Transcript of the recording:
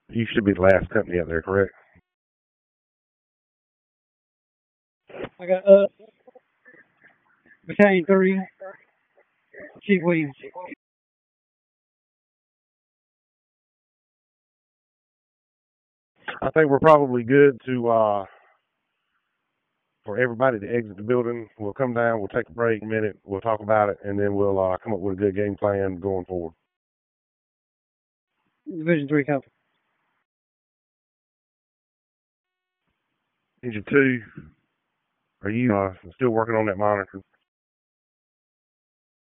You should be the last company out there, correct? I got Battalion 3, Chief Williams. I think we're probably good to for everybody to exit the building. We'll come down, we'll take a break, a minute, we'll talk about it, and then we'll come up with a good game plan going forward. Division 3 Company. Engine 2, are you still working on that monitor?